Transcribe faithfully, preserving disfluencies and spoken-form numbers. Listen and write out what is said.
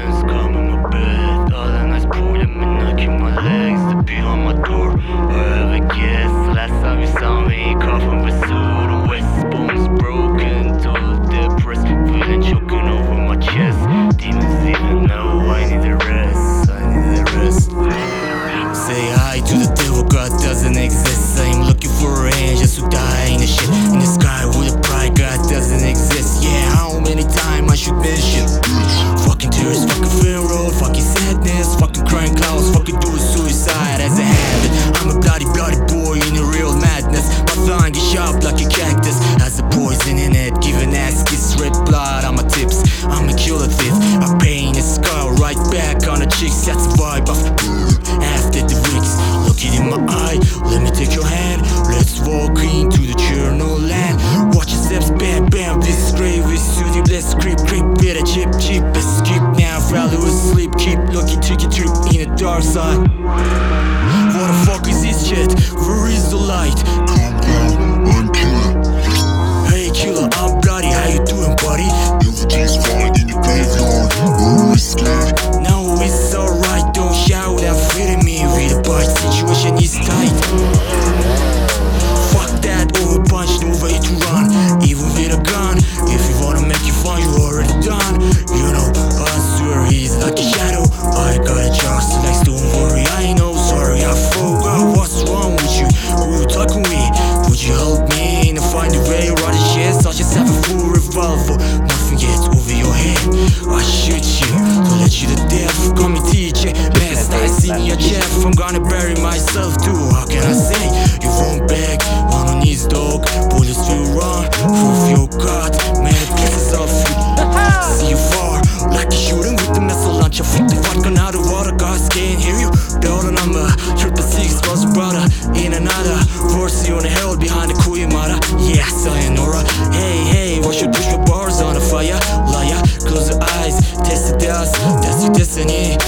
Demons come on my bed. All the nights pulling me, knocking my legs to be on my door. Wherever guess. Last time you saw me, coughing with suit. The west bones broken, total depressed, feeling choking over my chest. Demons even know I need a rest. I need a rest. Say hi to the devil, God doesn't exist. I'm looking for angels who die in the shit in the sky with a pride. God doesn't exist. Yeah, how many times I should mention? Fucking tears, fucking funeral, fucking sadness, fucking crying clowns, fucking doing suicide as a habit. I'm a bloody, bloody boy in a real madness. My thigh gets sharp like a cactus. Has a poison in it, giving ass kiss, red blood on my tips. I'm a killer thief. I paint a scar right back on the cheeks. That's the vibe of after the weeks. Look it in my eye, let me take your hand. Let's walk into the journal land. Watch your steps, bam, bam. This is grave, it's soothing. Let's creep, creep, bit a chip, chip. Escape now, value asleep. Keep looking, take a trip in the dark side. What the fuck is this shit? Where is the light? Calm down, I'm killer. Hey killer, I'm bloody. How you doing, buddy? Everything's fine in the graveyard. Always scared. Now it's alright, don't shout out feeding me with a bite. Situation is tight. Fuck that, over punch, no way to run. Even with a gun, if you wanna make it fun, you already done. You know, I swear he's like a shadow. I got a just next, don't worry, I know. Sorry, I forgot what's wrong with you. Who you talking with? Would you help me to find a way around the shit? So I just have a full revolver, nothing gets over your head. I shoot you to let you to death. Call me teacher, best I see your chef. I'm gonna bury myself too. How can I say you won't beg? On on his dog, bullets will run. Proof you got many pieces of you. See you far, like you shooting with the missile launcher. Flick the vodka out of water, guys can't hear you. Build a number, triple six was brother in another. Force you on the hell behind the Kuyamara. Yeah, sayonara. Hey, hey, wash your push your bars on the fire. Liar, close your eyes, test the dust, that's your destiny.